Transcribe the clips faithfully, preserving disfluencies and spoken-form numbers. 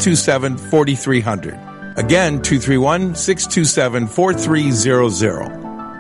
two seven, four three zero zero. Again, two three one, six two seven, four three zero zero.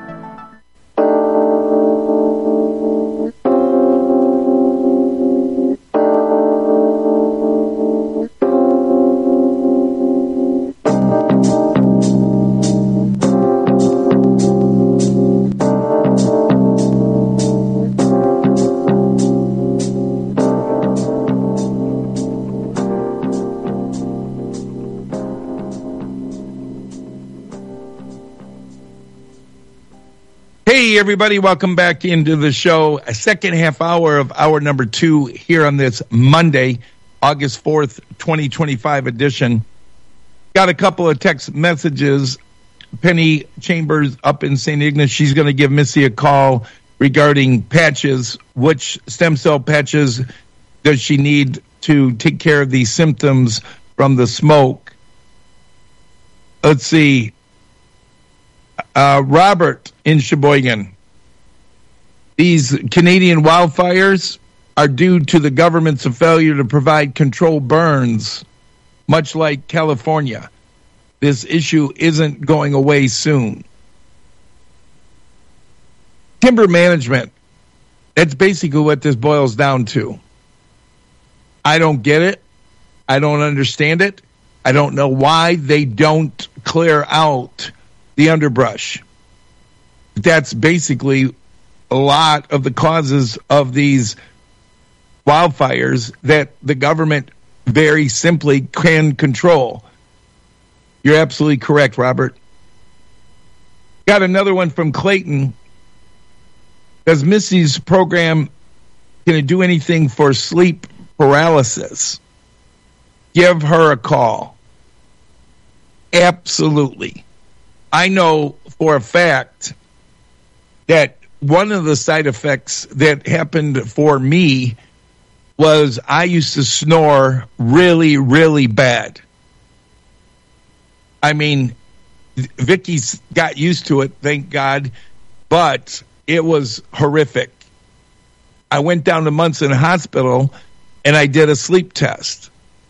Hey, everybody, welcome back into the show. A second half hour of hour number two here on this Monday, August fourth, twenty twenty-five edition. Got a couple of text messages. Penny Chambers up in Saint Ignace, she's going to give Missy a call regarding patches. Which stem cell patches does she need to take care of these symptoms from the smoke? Let's see. Uh, Robert in Sheboygan. These Canadian wildfires are due to the government's failure to provide controlled burns, much like California. This issue isn't going away soon. Timber management. That's basically what this boils down to. I don't get it. I don't understand it. I don't know why they don't clear out the underbrush. That's basically a lot of the causes of these wildfires that the government very simply can control. You're absolutely correct, Robert. Got another one from Clayton. Does Missy's program going to do anything for sleep paralysis? Give her a call. Absolutely. I know for a fact that one of the side effects that happened for me was I used to snore really, really bad. I mean, Vicky's got used to it, thank God, but it was horrific. I went down to Munson Hospital and I did a sleep test.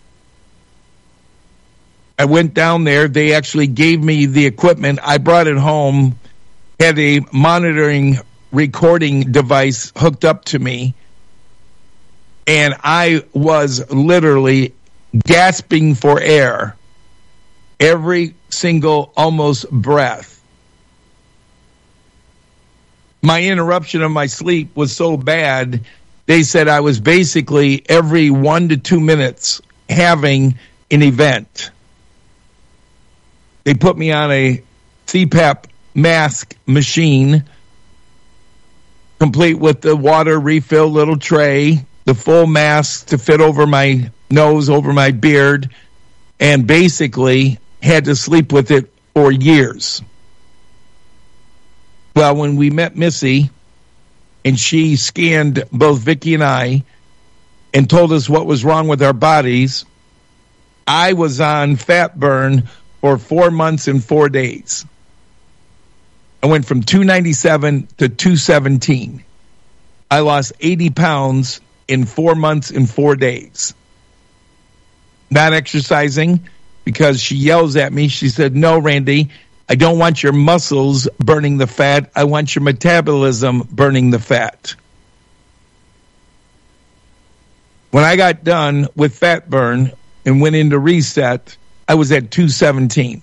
I went down there. They actually gave me the equipment. I brought it home, had a monitoring recording device hooked up to me, and I was literally gasping for air every single almost breath. My interruption of my sleep was so bad, they said I was basically every one to two minutes having an event. They put me on a C PAP mask machine, complete with the water refill little tray, the full mask to fit over my nose, over my beard, and basically had to sleep with it for years. Well, when we met Missy, and she scanned both Vicky and I and told us what was wrong with our bodies, I was on fat burn for four months and four days. I went from two ninety-seven to two seventeen. I lost eighty pounds in four months and four days. Not exercising, because she yells at me. She said, "No, Randy, I don't want your muscles burning the fat. I want your metabolism burning the fat." When I got done with fat burn and went into reset, I was at two seventeen.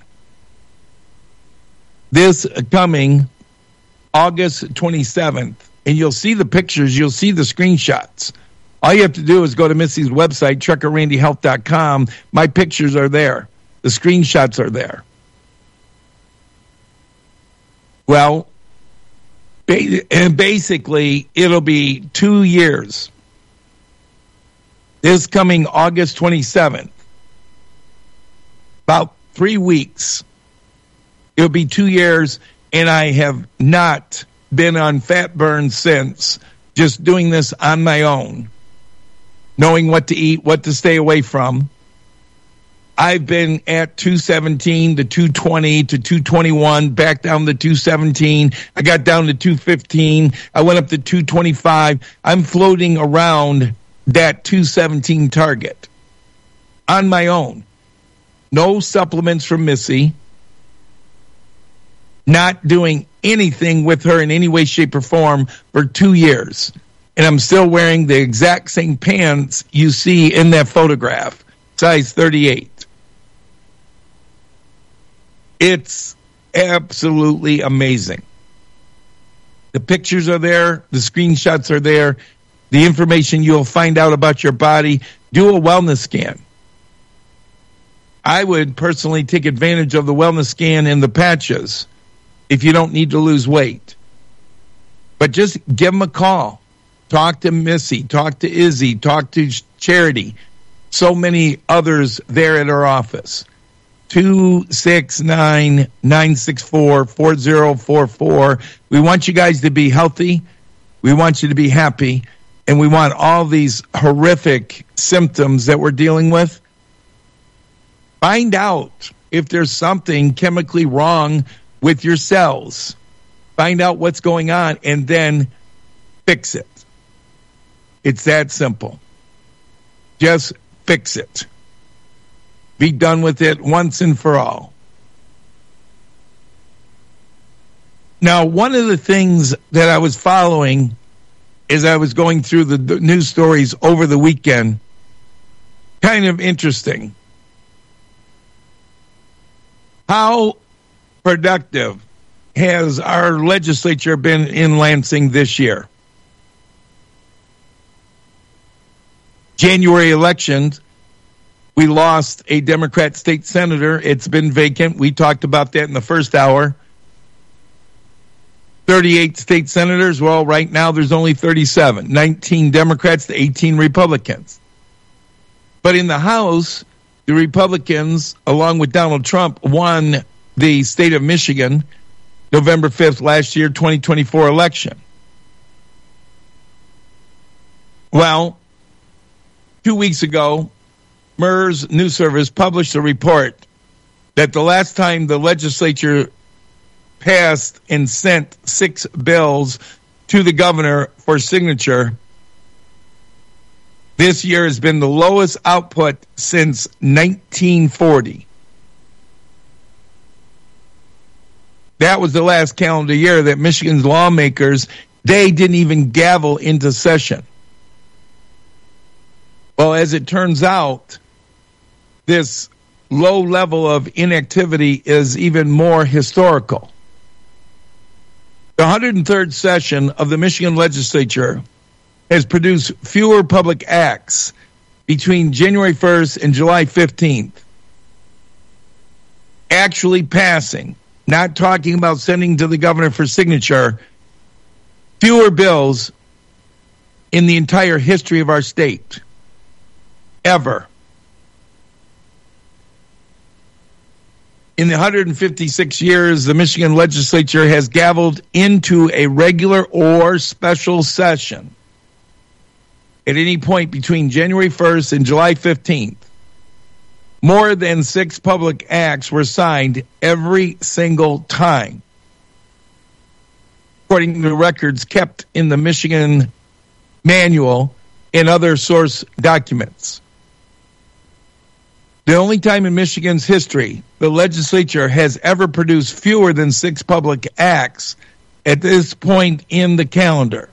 This coming August twenty-seventh, and you'll see the pictures, you'll see the screenshots. All you have to do is go to Missy's website, trucker randy health dot com. My pictures are there. The screenshots are there. Well, and basically, it'll be two years. This coming August twenty-seventh. About three weeks. It'll be two years, and I have not been on fat burn since, just doing this on my own, knowing what to eat, what to stay away from. I've been at two seventeen to two twenty to two twenty-one, back down to two seventeen. I got down to two fifteen. I went up to two twenty-five. I'm floating around that two seventeen target on my own. no supplements from Missy, not doing anything with her in any way, shape, or form for two years. And I'm still wearing the exact same pants you see in that photograph, size thirty-eight. It's absolutely amazing. The pictures are there. The screenshots are there. The information you'll find out about your body. Do a wellness scan. I would personally take advantage of the wellness scan and the patches if you don't need to lose weight. But just give them a call. Talk to Missy. Talk to Izzy. Talk to Charity. So many others there at our office. two six nine, nine six four, four zero four four. We want you guys to be healthy. We want you to be happy. And we want all these horrific symptoms that we're dealing with. Find out if there's something chemically wrong with your cells. Find out what's going on and then fix it. It's that simple. Just fix it. Be done with it once and for all. Now, one of the things that I was following as I was going through the, the news stories over the weekend, kind of interesting. How productive has our legislature been in Lansing this year? January elections, we lost a Democrat state senator. It's been vacant. We talked about that in the first hour. thirty-eight state senators. Well, right now there's only thirty-seven. nineteen Democrats to eighteen Republicans. But in the House, the Republicans, along with Donald Trump, won the state of Michigan November fifth last year, twenty twenty-four election. Well, two weeks ago, MERS News Service published a report that the last time the legislature passed and sent six bills to the governor for signature, this year has been the lowest output since nineteen forty. That was the last calendar year that Michigan's lawmakers, they didn't even gavel into session. Well, as it turns out, this low level of inactivity is even more historical. The one hundred third session of the Michigan legislature has produced fewer public acts between January first and July fifteenth. Actually passing, not talking about sending to the governor for signature, fewer bills in the entire history of our state. Ever. In the one hundred fifty-six years, the Michigan legislature has gavelled into a regular or special session at any point between January first and July fifteenth. More than six public acts were signed every single time, according to records kept in the Michigan manual and other source documents. The only time in Michigan's history the legislature has ever produced fewer than six public acts at this point in the calendar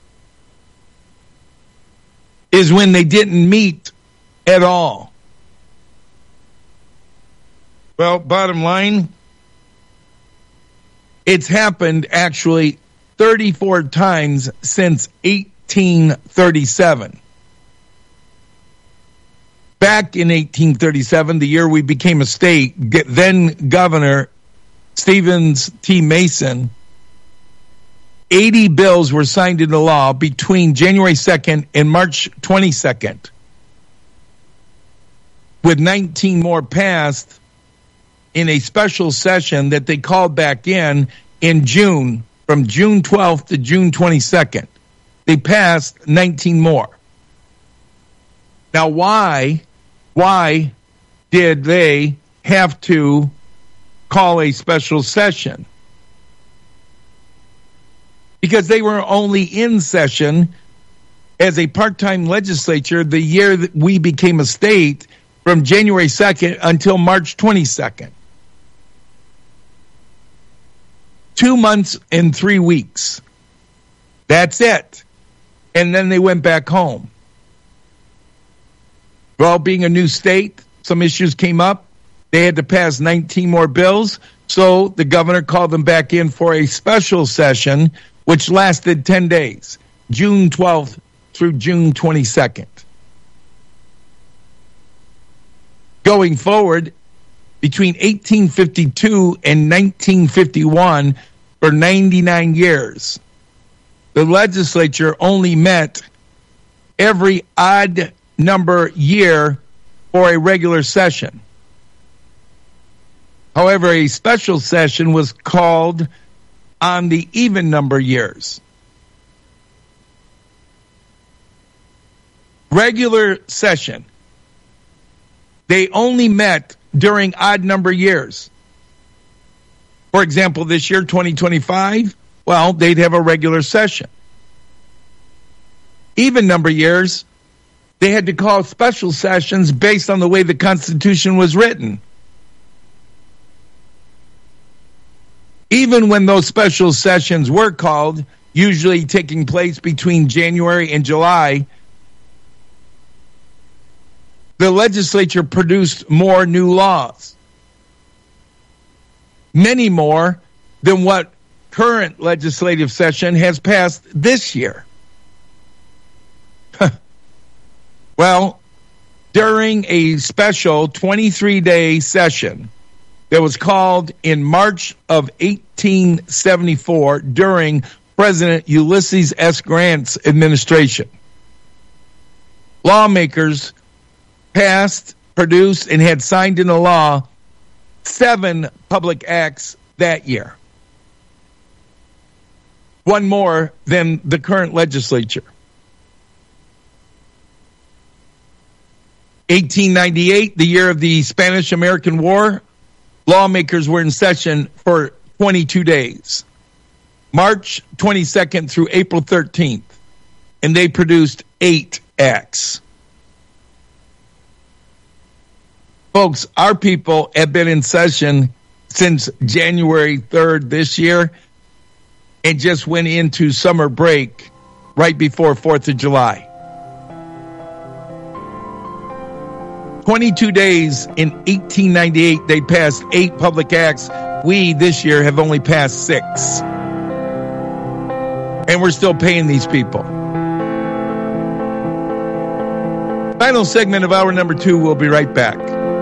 is when they didn't meet at all. Well, bottom line, it's happened actually thirty-four times since eighteen thirty-seven. Back in eighteen thirty-seven, the year we became a state, then Governor Stevens T. Mason, eighty bills were signed into law between January second and March twenty-second, with nineteen more passed in a special session that they called back in in June, from June twelfth to June twenty-second. They passed nineteen more. Now, why, why did they have to call a special session? Because they were only in session as a part-time legislature the year that we became a state from January second until March twenty-second. Two months and three weeks. That's it. And then they went back home. Well, being a new state, some issues came up. They had to pass nineteen more bills. So the governor called them back in for a special session, which lasted ten days, June twelfth through June twenty-second. Going forward, between eighteen fifty-two and nineteen fifty-one, for ninety-nine years, the legislature only met every odd number year for a regular session. However, a special session was called on the even number years. Regular session. They only met during odd number years. For example, this year, twenty twenty-five, well, they'd have a regular session. Even number years, they had to call special sessions based on the way the Constitution was written. Even when those special sessions were called, usually taking place between January and July, the legislature produced more new laws. Many more than what current legislative session has passed this year. Well, during a special twenty-three day session that was called in March of eighteen seventy-four during President Ulysses S. Grant's administration, lawmakers passed, produced, and had signed into law seven public acts that year. One more than the current legislature. eighteen ninety-eight, the year of the Spanish-American War, lawmakers were in session for twenty-two days. March twenty-second through April thirteenth. And they produced eight acts. Folks, our people have been in session since January third this year and just went into summer break right before fourth of July. twenty-two days in eighteen ninety-eight, they passed eight public acts. We, this year, have only passed six. And we're still paying these people. Final segment of hour number two. We'll be right back.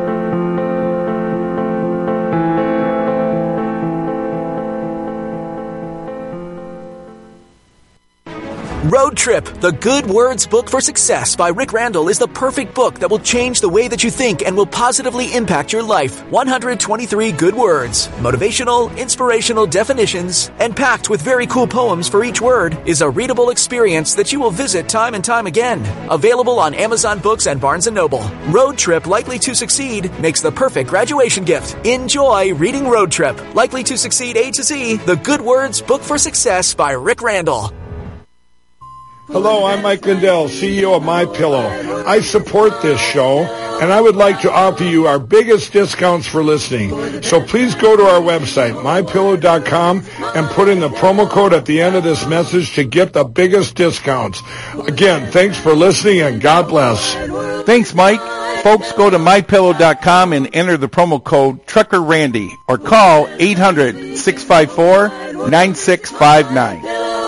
Road Trip, the Good Words Book for Success by Rick Randall is the perfect book that will change the way that you think and will positively impact your life. one hundred twenty-three good words, motivational, inspirational definitions, and packed with very cool poems for each word is a readable experience that you will visit time and time again. Available on Amazon Books and Barnes and Noble. Road Trip, Likely to Succeed makes the perfect graduation gift. Enjoy reading Road Trip, Likely to Succeed A to Z, the Good Words Book for Success by Rick Randall. Hello, I'm Mike Lindell, C E O of MyPillow. I support this show, and I would like to offer you our biggest discounts for listening. So please go to our website, my pillow dot com, and put in the promo code at the end of this message to get the biggest discounts. Again, thanks for listening, and God bless. Thanks, Mike. Folks, go to my pillow dot com and enter the promo code Trucker Randy or call eight hundred, six five four, nine six five nine.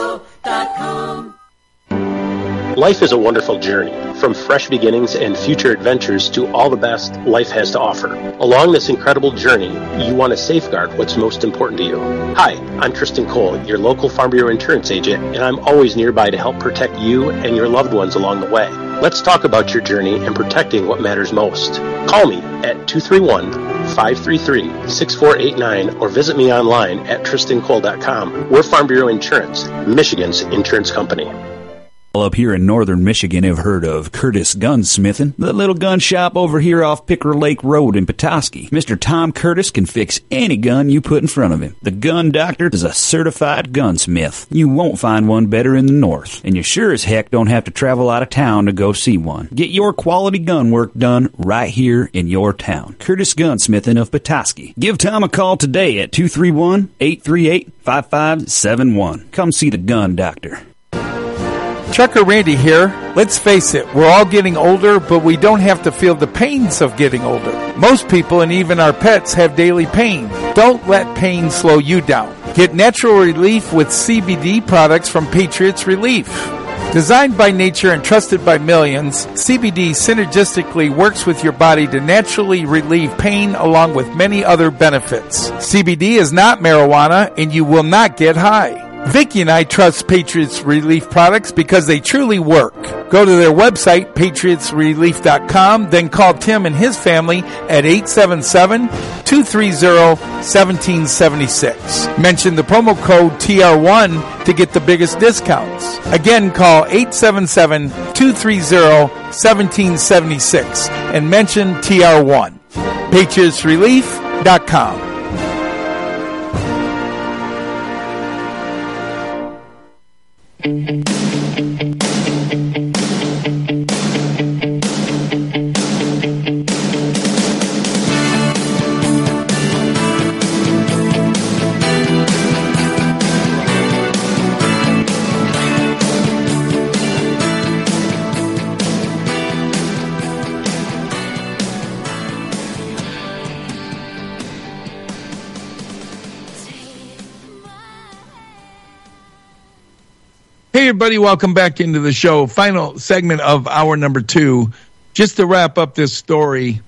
Life is a wonderful journey, from fresh beginnings and future adventures to all the best life has to offer. Along this incredible journey, you want to safeguard what's most important to you. Hi, I'm Tristan Cole, your local Farm Bureau insurance agent, and I'm always nearby to help protect you and your loved ones along the way. Let's talk about your journey and protecting what matters most. Call me at two three one, five three three, six four eight nine or visit me online at tristan cole dot com. We're Farm Bureau Insurance, Michigan's insurance company. Up here in northern Michigan have heard of Curtis Gunsmithing, the little gun shop over here off Picker Lake Road in Petoskey. Mister Tom Curtis can fix any gun you put in front of him. The Gun Doctor is a certified gunsmith. You won't find one better in the north, and you sure as heck don't have to travel out of town to go see one. Get your quality gun work done right here in your town. Curtis Gunsmithing of Petoskey. Give Tom a call today at two three one, eight three eight, five five seven one. Come see the Gun Doctor. Trucker Randy here. Let's face it, we're all getting older, but we don't have to feel the pains of getting older. Most people and even our pets have daily pain. Don't let pain slow you down. Get natural relief with C B D products from Patriots Relief. Designed by nature and trusted by millions, C B D synergistically works with your body to naturally relieve pain along with many other benefits. C B D is not marijuana and you will not get high. Vicki and I trust Patriots Relief products because they truly work. Go to their website, patriots relief dot com, then call Tim and his family at eight seven seven, two three zero, one seven seven six. Mention the promo code T R one to get the biggest discounts. Again, call eight seven seven, two three zero, one seven seven six and mention T R one. patriots relief dot com. Hey, everybody, welcome back into the show. Final segment of hour number two. Just to wrap up this story,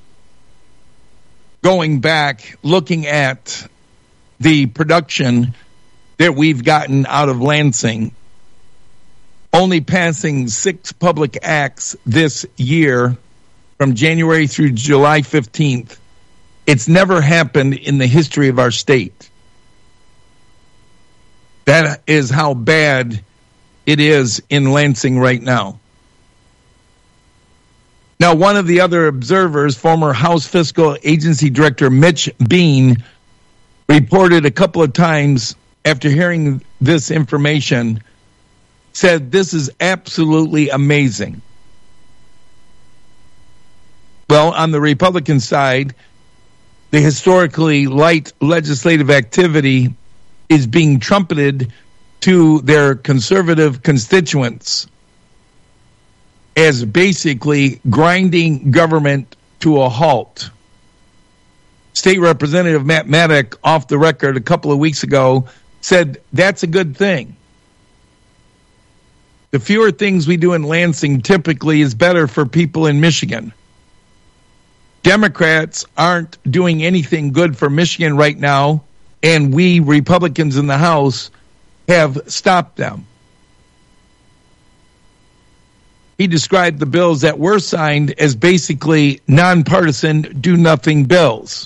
going back, looking at the production that we've gotten out of Lansing, only passing six public acts this year from January through July fifteenth. It's never happened in the history of our state. That is how bad it is in Lansing right now. Now, one of the other observers, former House Fiscal Agency Director Mitch Bean, reported a couple of times after hearing this information, said this is absolutely amazing. Well, on the Republican side, the historically light legislative activity is being trumpeted to their conservative constituents as basically grinding government to a halt. State Representative Matt Maddock, off the record a couple of weeks ago, said that's a good thing. The fewer things we do in Lansing typically is better for people in Michigan. Democrats aren't doing anything good for Michigan right now, and we Republicans in the House have stopped them. He described the bills that were signed as basically nonpartisan, do-nothing bills.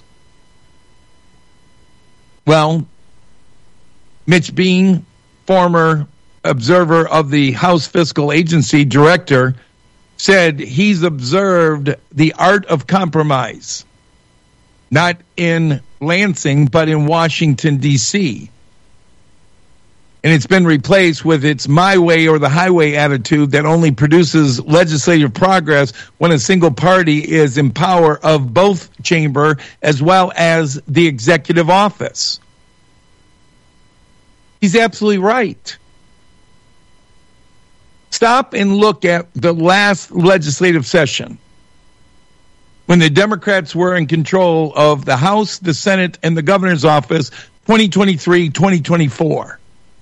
Well, Mitch Bean, former observer of the House Fiscal Agency Director, said he's observed the art of compromise, not in Lansing, but in Washington, D C, and it's been replaced with its my way or the highway attitude that only produces legislative progress when a single party is in power of both chamber as well as the executive office. He's absolutely right. Stop and look at the last legislative session when the Democrats were in control of the House, the Senate, and the governor's office, twenty twenty-three, twenty twenty-four.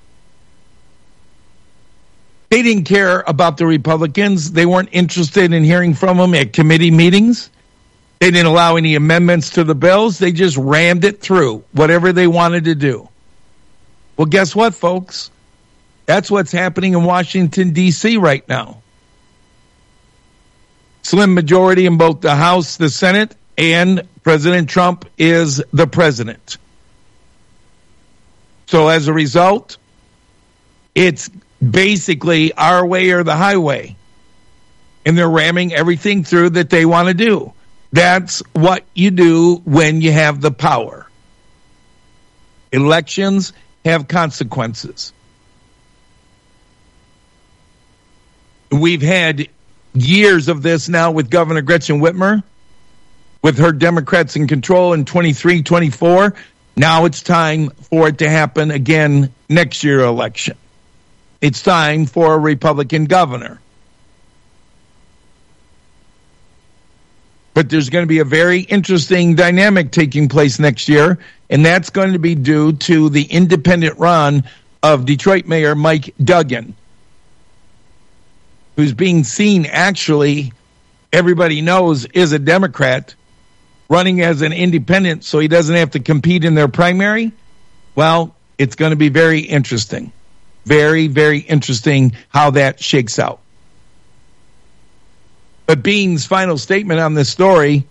They didn't care about the Republicans. They weren't interested in hearing from them at committee meetings. They didn't allow any amendments to the bills. They just rammed it through, whatever they wanted to do. Well, guess what, folks? That's what's happening in Washington, D C right now. Slim majority in both the House, the Senate, and President Trump is the president. So as a result, it's basically our way or the highway. And they're ramming everything through that they want to do. That's what you do when you have the power. Elections have consequences. We've had years of this now with Governor Gretchen Whitmer, with her Democrats in control in twenty-three, twenty-four. Now it's time for it to happen again next year election. It's time for a Republican governor. But there's going to be a very interesting dynamic taking place next year, and that's going to be due to the independent run of Detroit Mayor Mike Duggan, who's being seen, actually, everybody knows, is a Democrat, running as an independent so he doesn't have to compete in their primary. Well, it's going to be very interesting. Very, very interesting how that shakes out. But Bean's final statement on this story,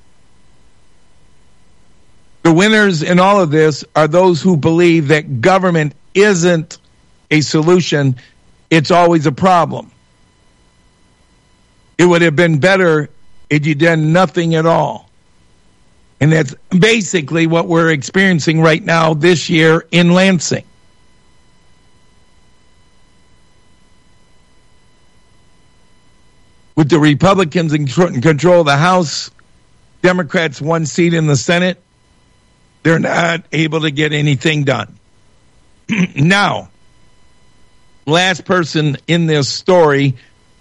the winners in all of this are those who believe that government isn't a solution, it's always a problem. It would have been better if you done nothing at all. And that's basically what we're experiencing right now this year in Lansing. With the Republicans in control of the House, Democrats one seat in the Senate, they're not able to get anything done. Now, last person in this story,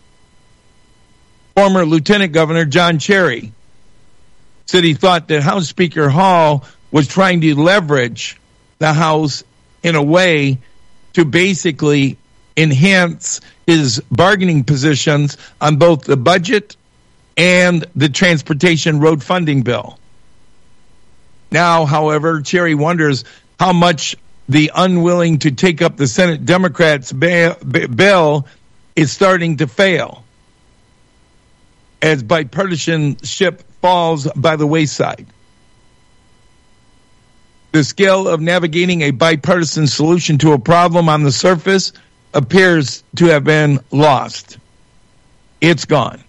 former Lieutenant Governor John Cherry, said he thought that House Speaker Hall was trying to leverage the House in a way to basically enhance his bargaining positions on both the budget and the transportation road funding bill. Now, however, Cherry wonders how much the unwilling to take up the Senate Democrats' ba- b- bill is starting to fail as bipartisanship falls by the wayside. The skill of navigating a bipartisan solution to a problem on the surface appears to have been lost. It's gone.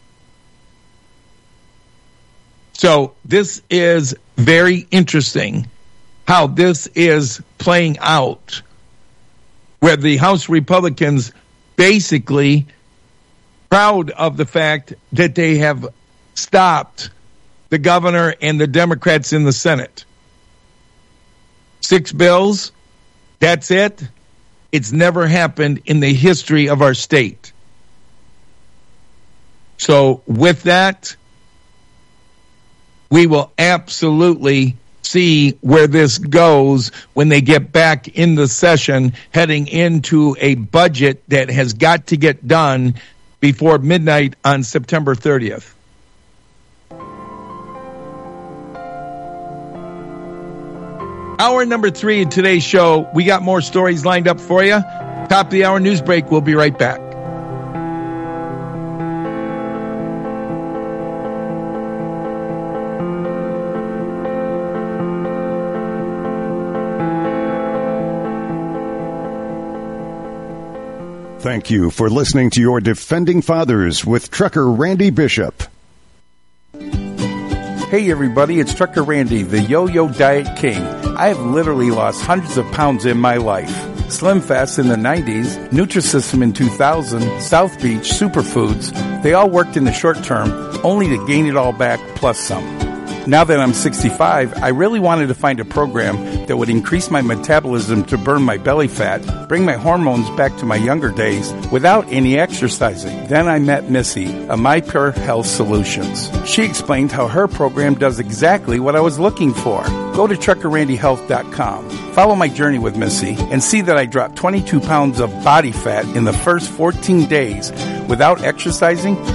So this is very interesting how this is playing out, where the House Republicans basically proud of the fact that they have stopped the governor and the Democrats in the Senate. Six bills, that's it. It's never happened in the history of our state. So with that, we will absolutely see where this goes when they get back in the session, heading into a budget that has got to get done before midnight on September thirtieth. Hour number three in today's show. We got more stories lined up for you. Top of the hour news break. We'll be right back. Thank you for listening to your Defending Fathers with Trucker Randy Bishop. Hey everybody, it's Trucker Randy, the Yo-Yo Diet King. I have literally lost hundreds of pounds in my life. Slim Fast in the nineties, Nutrisystem in two thousand, South Beach, Superfoods, they all worked in the short term, only to gain it all back plus some. Now that I'm sixty-five, I really wanted to find a program that would increase my metabolism to burn my belly fat, bring my hormones back to my younger days without any exercising. Then I met Missy of My Pure Health Solutions. She explained how her program does exactly what I was looking for. Go to trucker randy health dot com. Follow my journey with Missy and see that I dropped twenty-two pounds of body fat in the first fourteen days without exercising.